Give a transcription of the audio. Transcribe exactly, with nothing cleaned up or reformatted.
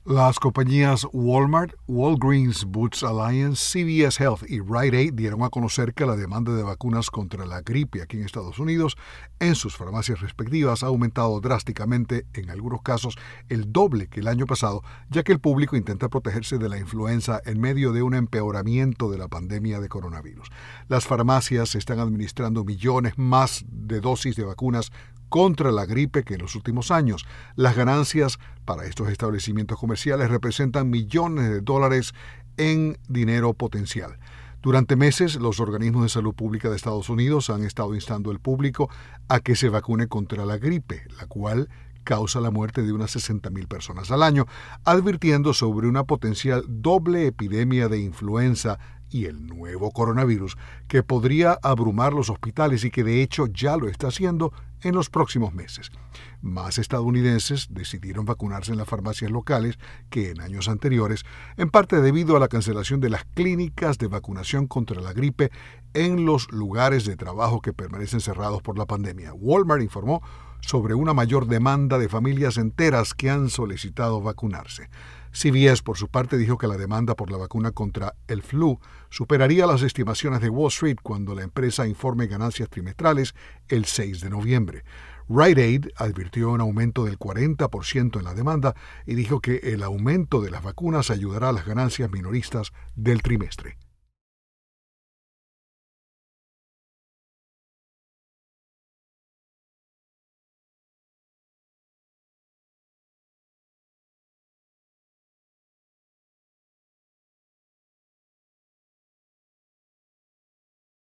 Las compañías Walmart, Walgreens Boots Alliance, C V S Health y Rite Aid dieron a conocer que la demanda de vacunas contra la gripe aquí en Estados Unidos en sus farmacias respectivas ha aumentado drásticamente, en algunos casos el doble que el año pasado, ya que el público intenta protegerse de la influenza en medio de un empeoramiento de la pandemia de coronavirus. Las farmacias están administrando millones más de dosis de vacunas contra la gripe que en los últimos años. Las ganancias para estos establecimientos comerciales representan millones de dólares en dinero potencial. Durante meses, los organismos de salud pública de Estados Unidos han estado instando al público a que se vacune contra la gripe, la cual causa la muerte de unas sesenta mil personas al año, advirtiendo sobre una potencial doble epidemia de influenza y el nuevo coronavirus que podría abrumar los hospitales y que de hecho ya lo está haciendo en los próximos meses. Más estadounidenses decidieron vacunarse en las farmacias locales que en años anteriores, en parte debido a la cancelación de las clínicas de vacunación contra la gripe en los lugares de trabajo que permanecen cerrados por la pandemia. Walmart informó sobre una mayor demanda de familias enteras que han solicitado vacunarse. C V S, por su parte, dijo que la demanda por la vacuna contra el flu superaría las estimaciones de Wall Street cuando la empresa informe ganancias trimestrales el seis de noviembre. Rite Aid advirtió un aumento del cuarenta por ciento en la demanda y dijo que el aumento de las vacunas ayudará a las ganancias minoristas del trimestre.